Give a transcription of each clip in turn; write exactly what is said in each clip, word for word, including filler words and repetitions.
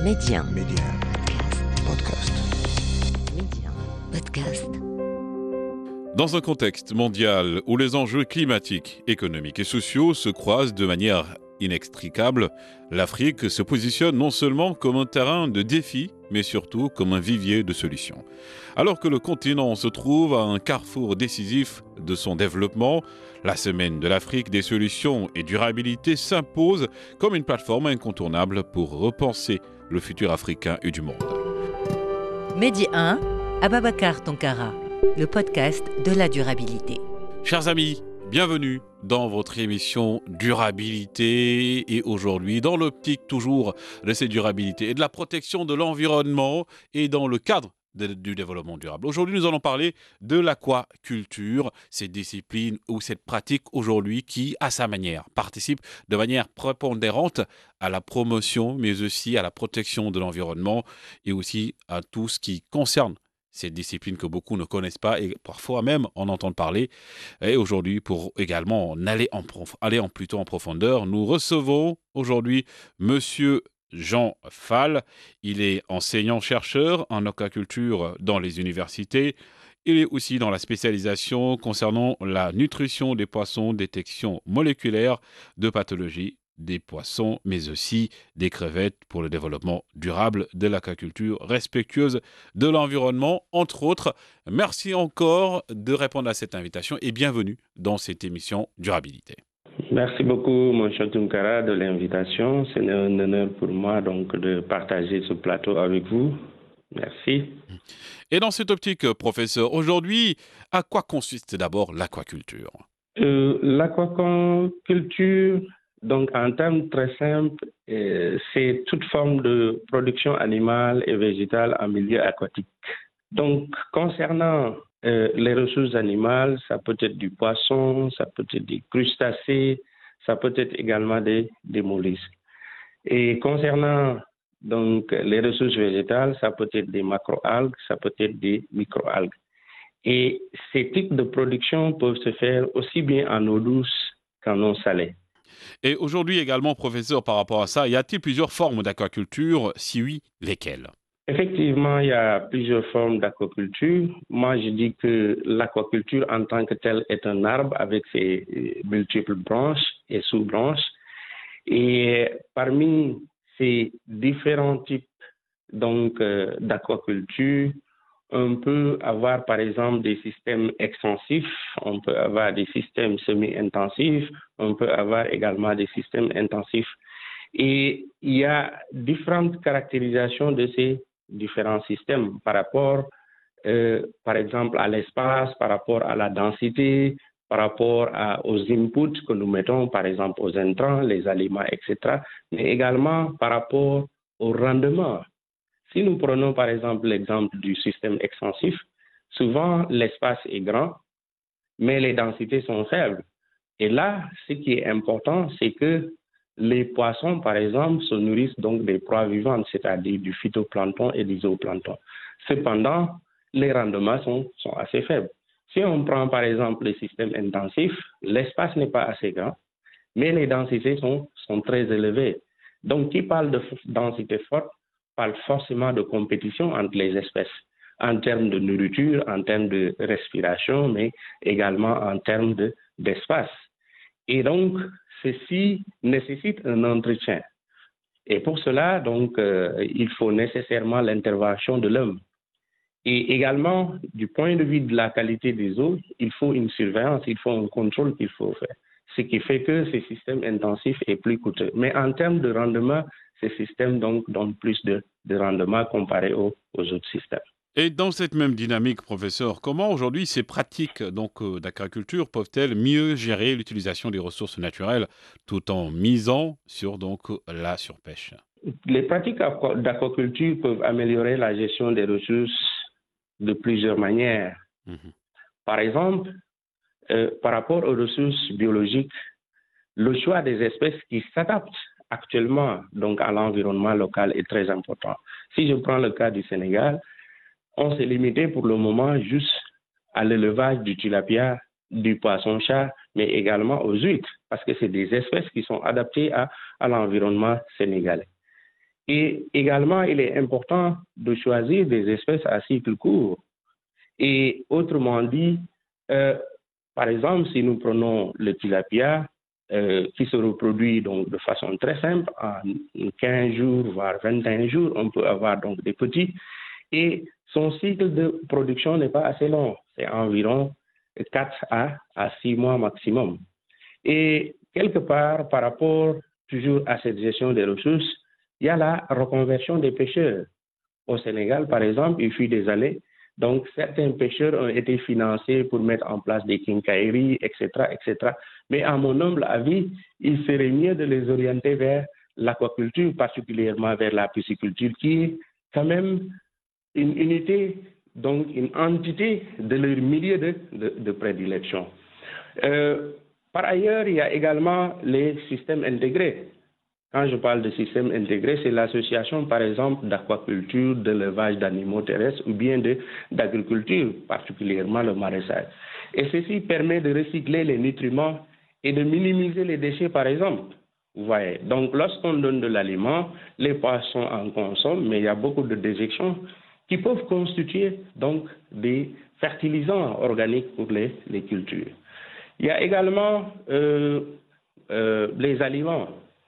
Média. Média. Podcast. Média. Podcast. Dans un contexte mondial où les enjeux climatiques, économiques et sociaux se croisent de manière inextricable, l'Afrique se positionne non seulement comme un terrain de défis, mais surtout comme un vivier de solutions. Alors que le continent se trouve à un carrefour décisif de son développement, la Semaine de l'Afrique des solutions et durabilité s'impose comme une plateforme incontournable pour repenser le futur africain et du monde. Média un, Ababakar Tonkara, le podcast de la durabilité. Chers amis, bienvenue dans votre émission Durabilité et aujourd'hui dans l'optique toujours de cette durabilité et de la protection de l'environnement et dans le cadre de, du développement durable. Aujourd'hui, nous allons parler de l'aquaculture, cette discipline ou cette pratique aujourd'hui qui, à sa manière, participe de manière prépondérante à la promotion mais aussi à la protection de l'environnement et aussi à tout ce qui concerne cette discipline que beaucoup ne connaissent pas et parfois même en entendent parler. Et aujourd'hui, pour également en aller en, prof... aller en plutôt en profondeur, nous recevons aujourd'hui Monsieur Jean Fall. Il est enseignant-chercheur en aquaculture dans les universités. Il est aussi dans la spécialisation concernant la nutrition des poissons, détection moléculaire de pathologies des poissons, mais aussi des crevettes pour le développement durable de l'aquaculture respectueuse de l'environnement, entre autres. Merci encore de répondre à cette invitation et bienvenue dans cette émission Durabilité. Merci beaucoup, mon cher Tonkara, de l'invitation. C'est un honneur pour moi donc de partager ce plateau avec vous. Merci. Et dans cette optique, professeur, aujourd'hui, à quoi consiste d'abord l'aquaculture ? euh, L'aquaculture, donc en termes très simples, euh, c'est toute forme de production animale et végétale en milieu aquatique. Donc, concernant euh, les ressources animales, ça peut être du poisson, ça peut être des crustacés, ça peut être également des, des mollusques. Et concernant donc les ressources végétales, ça peut être des macroalgues, ça peut être des microalgues. Et ces types de production peuvent se faire aussi bien en eau douce qu'en eau salée. Et aujourd'hui également, professeur, par rapport à ça, y a-t-il plusieurs formes d'aquaculture? Si oui, lesquelles? Effectivement, il y a plusieurs formes d'aquaculture. Moi, je dis que l'aquaculture en tant que telle est un arbre avec ses multiples branches et sous-branches. Et parmi ces différents types donc, euh, d'aquaculture, on peut avoir par exemple des systèmes extensifs, on peut avoir des systèmes semi-intensifs, on peut avoir également des systèmes intensifs. Et il y a différentes caractérisations de ces différents systèmes par rapport, euh, par exemple, à l'espace, par rapport à la densité, par rapport à, aux inputs que nous mettons, par exemple aux intrants, les aliments, et cetera, mais également par rapport au rendement. Si nous prenons par exemple l'exemple du système extensif, souvent l'espace est grand, mais les densités sont faibles. Et là, ce qui est important, c'est que les poissons, par exemple, se nourrissent donc des proies vivantes, c'est-à-dire du phytoplancton et du zooplancton. Cependant, les rendements sont, sont assez faibles. Si on prend par exemple les systèmes intensifs, l'espace n'est pas assez grand, mais les densités sont, sont très élevées. Donc, qui parle de densité forte parle forcément de compétition entre les espèces, en termes de nourriture, en termes de respiration, mais également en termes de, d'espace. Et donc, ceci nécessite un entretien. Et pour cela, donc, euh, il faut nécessairement l'intervention de l'homme. Et également, du point de vue de la qualité des eaux, il faut une surveillance, il faut un contrôle qu'il faut faire. Ce qui fait que ces systèmes intensifs est plus coûteux. Mais en termes de rendement, ces systèmes donc donnent plus de, de rendement comparé aux, aux autres systèmes. Et dans cette même dynamique, professeur, comment aujourd'hui ces pratiques donc, euh, d'aquaculture peuvent-elles mieux gérer l'utilisation des ressources naturelles tout en misant sur donc, la surpêche? Les pratiques d'aquaculture peuvent améliorer la gestion des ressources de plusieurs manières. Mmh. Par exemple, euh, par rapport aux ressources biologiques, le choix des espèces qui s'adaptent actuellement donc, à l'environnement local est très important. Si je prends le cas du Sénégal, on s'est limité pour le moment juste à l'élevage du tilapia, du poisson-chat, mais également aux huîtres, parce que c'est des espèces qui sont adaptées à, à l'environnement sénégalais. Et également, il est important de choisir des espèces à cycle court. Et autrement dit, euh, par exemple, si nous prenons le tilapia, euh, qui se reproduit donc de façon très simple, en quinze jours, voire vingt et un jours, on peut avoir donc des petits. Et son cycle de production n'est pas assez long, c'est environ quatre à six mois maximum. Et quelque part, par rapport toujours à cette gestion des ressources, il y a la reconversion des pêcheurs. Au Sénégal, par exemple, il fut des années, donc certains pêcheurs ont été financés pour mettre en place des quincailleries, et cetera, et cetera. Mais à mon humble avis, il serait mieux de les orienter vers l'aquaculture, particulièrement vers la pisciculture, qui est quand même une unité, donc une entité de leur milieu de, de, de prédilection. Euh, par ailleurs, il y a également les systèmes intégrés. Quand je parle de système intégré, c'est l'association, par exemple, d'aquaculture, d'élevage d'animaux terrestres ou bien d'agriculture, particulièrement le maraîchage. Et ceci permet de recycler les nutriments et de minimiser les déchets, par exemple. Vous voyez. Donc, lorsqu'on donne de l'aliment, les poissons en consomment, mais il y a beaucoup de déjections qui peuvent constituer donc des fertilisants organiques pour les, les cultures. Il y a également euh, euh, les aliments.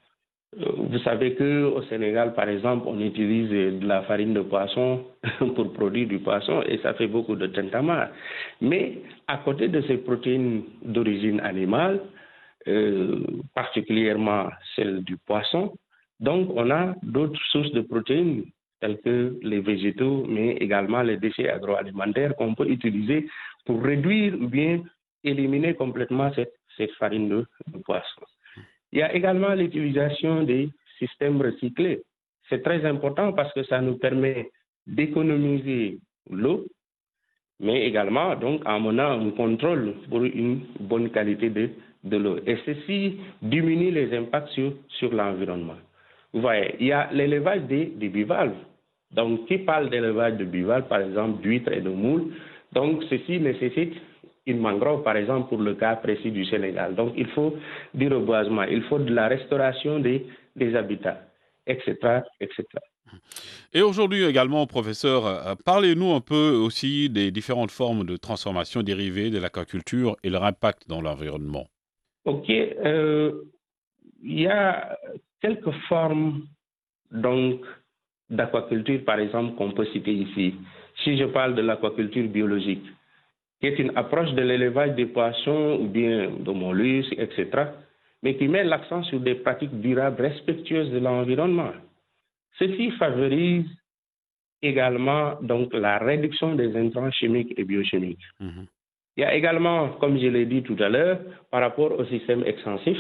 Vous savez qu'au Sénégal, par exemple, on utilise de la farine de poisson pour produire du poisson et ça fait beaucoup de tintamarre. Mais à côté de ces protéines d'origine animale, euh, particulièrement celles du poisson, donc on a d'autres sources de protéines telles que les végétaux, mais également les déchets agroalimentaires qu'on peut utiliser pour réduire ou bien éliminer complètement cette, cette farine de, de poisson. Il y a également l'utilisation des systèmes recyclés. C'est très important parce que ça nous permet d'économiser l'eau, mais également donc en menant un contrôle pour une bonne qualité de, de l'eau. Et ceci diminue les impacts sur, sur l'environnement. Vous voyez, il y a l'élevage des, des bivalves. Donc, qui parle d'élevage de bivalves, par exemple, d'huîtres et de moules, donc ceci nécessite une mangrove, par exemple, pour le cas précis du Sénégal. Donc, il faut du reboisement, il faut de la restauration des, des habitats, et cetera, et cetera. Et aujourd'hui également, professeur, euh, parlez-nous un peu aussi des différentes formes de transformation dérivées de l'aquaculture et leur impact dans l'environnement. OK. Euh, il y a quelques formes donc d'aquaculture, par exemple, qu'on peut citer ici. Si je parle de l'aquaculture biologique, qui est une approche de l'élevage des poissons ou bien de mollusques, et cetera, mais qui met l'accent sur des pratiques durables respectueuses de l'environnement. Ceci favorise également donc, la réduction des intrants chimiques et biochimiques. Mmh. Il y a également, comme je l'ai dit tout à l'heure, par rapport au système extensif,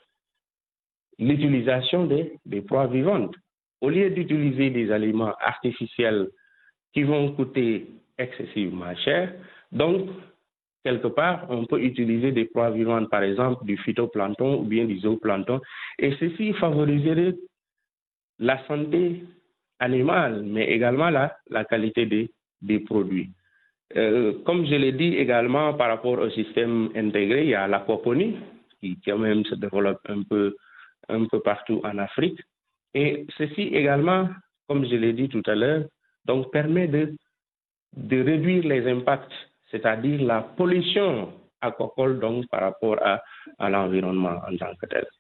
l'utilisation des, des proies vivantes. Au lieu d'utiliser des aliments artificiels qui vont coûter excessivement cher, donc, quelque part, on peut utiliser des proies vivantes, par exemple du phytoplancton ou bien du zooplancton, et ceci favoriserait la santé animale, mais également la, la qualité des, des produits. Euh, comme je l'ai dit également par rapport au système intégré, il y a l'aquaponie, qui quand même se développe un peu, un peu partout en Afrique, et ceci également, comme je l'ai dit tout à l'heure, donc permet de, de réduire les impacts, c'est-à-dire la pollution aquacole donc, par rapport à, à l'environnement en tant que tel.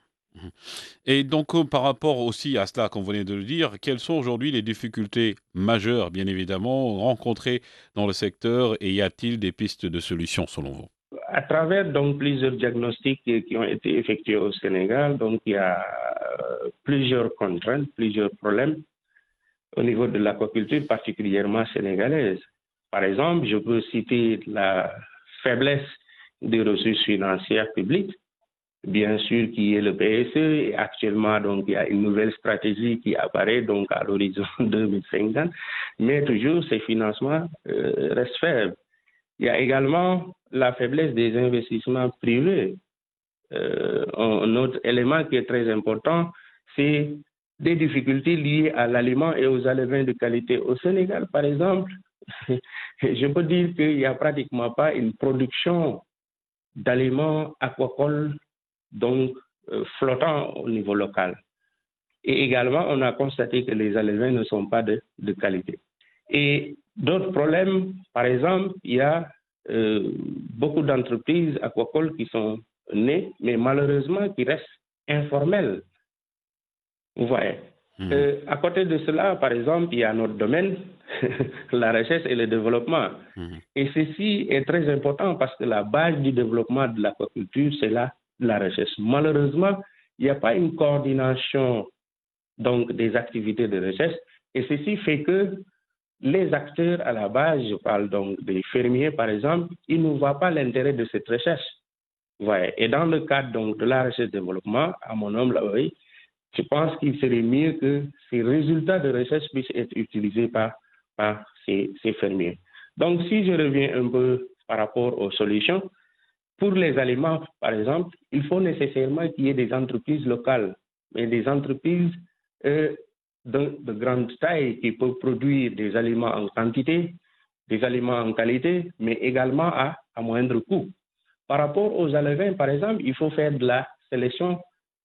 Et donc, euh, par rapport aussi à cela qu'on venait de le dire, quelles sont aujourd'hui les difficultés majeures, bien évidemment, rencontrées dans le secteur et y a-t-il des pistes de solutions selon vous? À travers donc, plusieurs diagnostics qui ont été effectués au Sénégal, donc il y a plusieurs contraintes, plusieurs problèmes au niveau de l'aquaculture, particulièrement sénégalaise. Par exemple, je peux citer la faiblesse des ressources financières publiques, bien sûr, qui est le P S E. Et actuellement, donc, il y a une nouvelle stratégie qui apparaît donc, à l'horizon deux mille cinquante, mais toujours ces financements euh, restent faibles. Il y a également la faiblesse des investissements privés. Euh, un autre élément qui est très important, c'est des difficultés liées à l'aliment et aux aliments de qualité. Au Sénégal, par exemple, je peux dire qu'il n'y a pratiquement pas une production d'aliments aquacoles donc euh, flottants au niveau local. Et également, on a constaté que les alevins ne sont pas de, de qualité. Et d'autres problèmes, par exemple, il y a euh, beaucoup d'entreprises aquacoles qui sont nées, mais malheureusement qui restent informelles. Vous voyez. Mmh. Euh, à côté de cela, par exemple, il y a notre domaine, la recherche et le développement. Mmh. Et ceci est très important parce que la base du développement de l'aquaculture, c'est la, la recherche. Malheureusement, il n'y a pas une coordination donc, des activités de recherche. Et ceci fait que les acteurs à la base, je parle donc des fermiers par exemple, ils ne voient pas l'intérêt de cette recherche. Ouais. Et dans le cadre donc, de la recherche-développement, à mon humble avis, je pense qu'il serait mieux que ces résultats de recherche puissent être utilisés par, par ces, ces fermiers. Donc, si je reviens un peu par rapport aux solutions, pour les aliments, par exemple, il faut nécessairement qu'il y ait des entreprises locales, mais des entreprises euh, de, de grande taille qui peuvent produire des aliments en quantité, des aliments en qualité, mais également à, à moindre coût. Par rapport aux alevins, par exemple, il faut faire de la sélection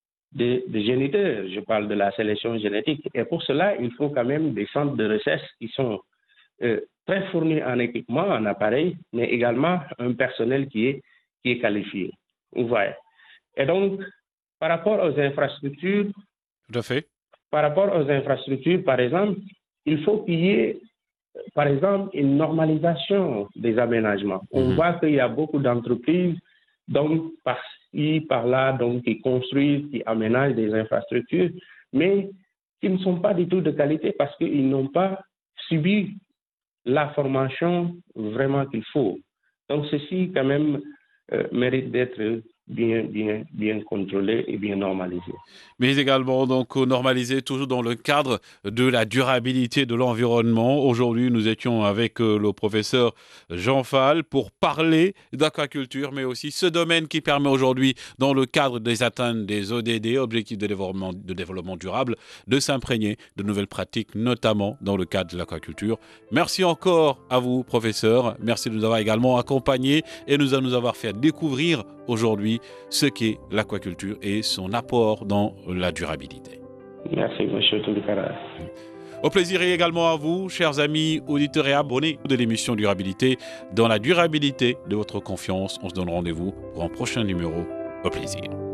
de, de géniteurs. Je parle de la sélection génétique. Et pour cela, il faut quand même des centres de recherche qui sont euh, très fournis en équipement, en appareils, mais également un personnel qui est, qui est qualifié. Vous voyez. Et donc, par rapport aux infrastructures, tout à fait. Par rapport aux infrastructures, par exemple, il faut qu'il y ait, par exemple, une normalisation des aménagements. On mmh. voit qu'il y a beaucoup d'entreprises, donc par-ci, par-là, donc qui construisent, qui aménagent des infrastructures, mais qui ne sont pas du tout de qualité parce qu'ils n'ont pas subi la formation vraiment qu'il faut. Donc ceci, quand même, euh, mérite d'être bien, bien, bien contrôlé et bien normalisé. Mais également donc normalisé toujours dans le cadre de la durabilité de l'environnement. Aujourd'hui, nous étions avec euh, le professeur Jean Fall pour parler d'aquaculture, mais aussi ce domaine qui permet aujourd'hui, dans le cadre des atteintes des O D D, Objectifs de développement, de développement durable, de s'imprégner de nouvelles pratiques, notamment dans le cadre de l'aquaculture. Merci encore à vous, professeur. Merci de nous avoir également accompagnés et de nous avoir fait découvrir aujourd'hui ce qu'est l'aquaculture et son apport dans la durabilité. Merci, M. Toulikara. Au plaisir et également à vous, chers amis auditeurs et abonnés de l'émission Durabilité. Dans la durabilité de votre confiance, on se donne rendez-vous pour un prochain numéro. Au plaisir.